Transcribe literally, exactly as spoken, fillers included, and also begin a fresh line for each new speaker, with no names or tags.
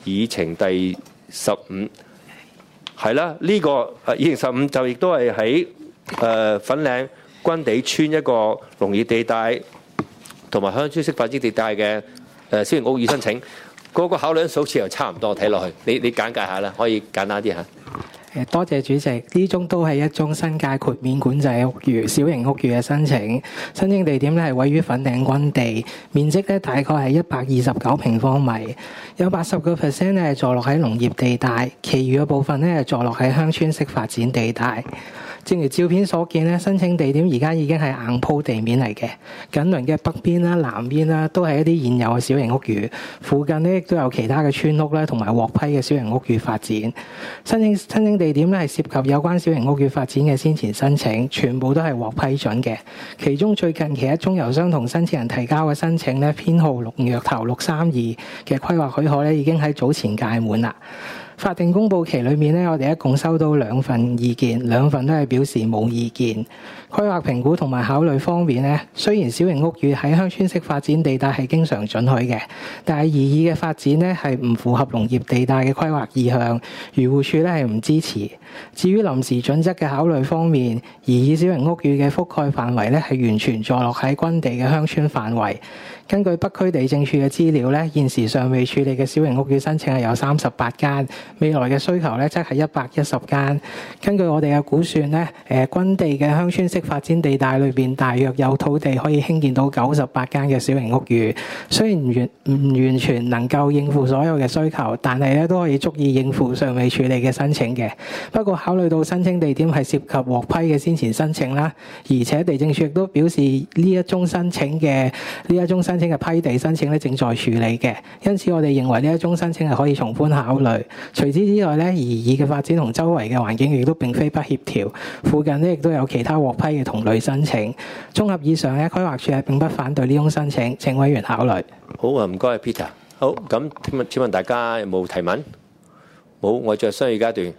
議程第十五，係啦，呢、這個誒議程十五就亦都係喺誒粉嶺軍地村一個農業地帶同埋鄉村式發展地帶嘅誒小型屋宇申請，嗰、那個考慮數次又差唔多，睇落去，你你簡介下啦，可以簡單啲嚇。
誒，多謝主席。呢宗都係一宗新界豁免管制屋宇小型屋宇嘅申請，申請地點咧係位於粉嶺軍地，面積咧大概係一百二十九平方米，有八十個 percent 咧係坐落喺農業地帶，其餘嘅部分咧係坐落喺鄉村式發展地帶。正如照片所見咧，申請地點而家已經係硬鋪地面嚟嘅，緊鄰嘅北邊啦、南邊啦，都係一啲現有嘅小型屋宇。附近呢亦都有其他嘅村屋咧，同埋獲批嘅小型屋宇發展。申請申請地點咧係涉及有關小型屋宇發展嘅先前申請，全部都係獲批准嘅。其中最近期一宗由相同申請人提交嘅申請咧，編號龍躍頭六三二嘅規劃許可咧，已經喺早前屆滿啦。法定公佈期裏面咧，我哋一共收到兩份意見，兩份都係表示冇意見。規劃評估同埋考慮方面咧，雖然小型屋宇喺鄉村式發展地帶係經常准許嘅，但係擬議嘅發展咧係唔符合農業地帶嘅規劃意向，漁護署咧係唔支持。至於臨時準則嘅考慮方面，擬議小型屋宇嘅覆蓋範圍咧係完全坐落喺軍地嘅鄉村範圍。根據北區地政處嘅資料咧，現時尚未處理嘅小型屋宇申請係有三十八間，未來嘅需求咧則係一百一十間。根據我哋嘅估算咧，誒軍地嘅鄉村式發展地帶裏邊，大約有土地可以興建到九十八間嘅小型屋宇。雖然完唔完全能夠應付所有嘅需求，但係咧都可以足以應付尚未處理嘅申請嘅。不過考慮到申請地點係涉及獲批嘅先前申請啦，而且地政處亦都表示呢一宗申請嘅呢一宗申請嘅批地申請咧正在處理嘅，因此我哋認為呢一宗申請係可以從寬考慮。除此之外咧，擬議嘅發展同周圍嘅環境亦都並非不協調，附近咧亦都有其他獲批嘅同類申請。綜合以上咧，規劃處係並不反對呢宗申請，請委員考慮。
好啊，唔該 Peter。好，咁請問請問大家有冇提問？冇，我再商議階段。